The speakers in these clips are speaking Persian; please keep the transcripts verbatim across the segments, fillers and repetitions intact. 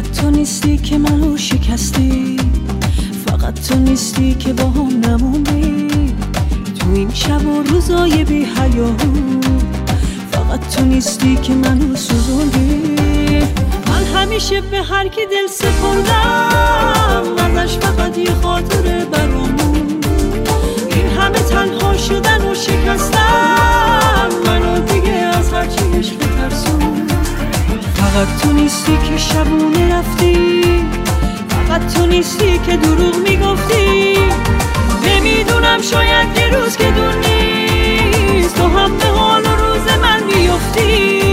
فقط تو نیستی که منو شکستی، فقط تو نیستی که با هم نموندی تو این شب و روزای بی حیاهو، فقط تو نیستی که منو سوزوندی. من همیشه به هر کی دل سپردم ازش فقط یه خاطره برامون، این همه تنها شدن و شکستن منو دیگه از هرچی عشق ترسون. فقط تو نیستی که شبونه رفتی، فقط تو نیستی که دروغ میگفتی. نمیدونم شاید یه روز که دور نیست تو هم به حال و روز من میفتی.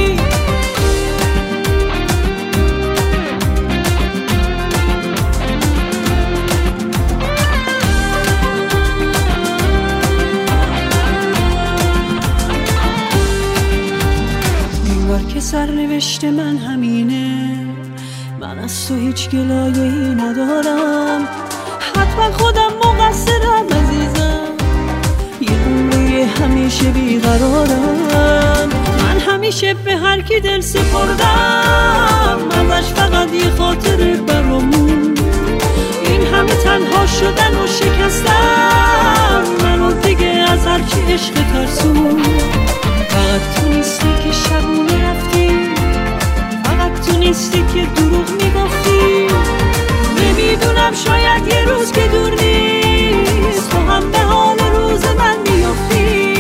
انگار که سرنوشت من همینه، من از تو هیچ گلایه‌ای ندارم، حتما خودم مقصرم عزیزم، یه عمری همیشه بیقرارم. من همیشه به هر کی دل سپردم ازش فقط یه خاطره برامون، این همه تنها شدن و شکستن منو دیگه از هرچی عشق ترسون. فقط تو نیستی که شبونه رفتی، فقط تو نیستی که دروغ میگفتی. نمیدونم شاید یه روز که دور نیست تو هم به حال روز من میفتی.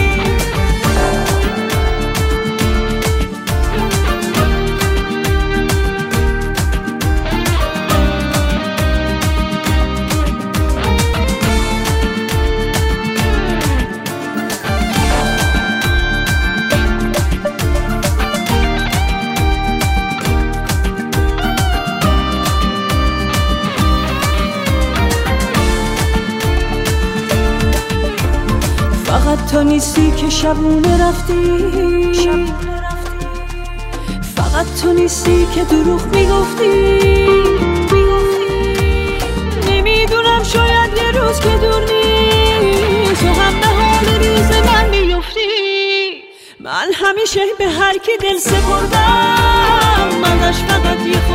فقط تو نیستی که شبونه رفتی، فقط تو نیستی که دروغ میگفتی. نمیدونم شاید یه روز که دور نیست تو هم به حال روز من میفتی. من همیشه به هر کی دل سپردم ازش فقط یه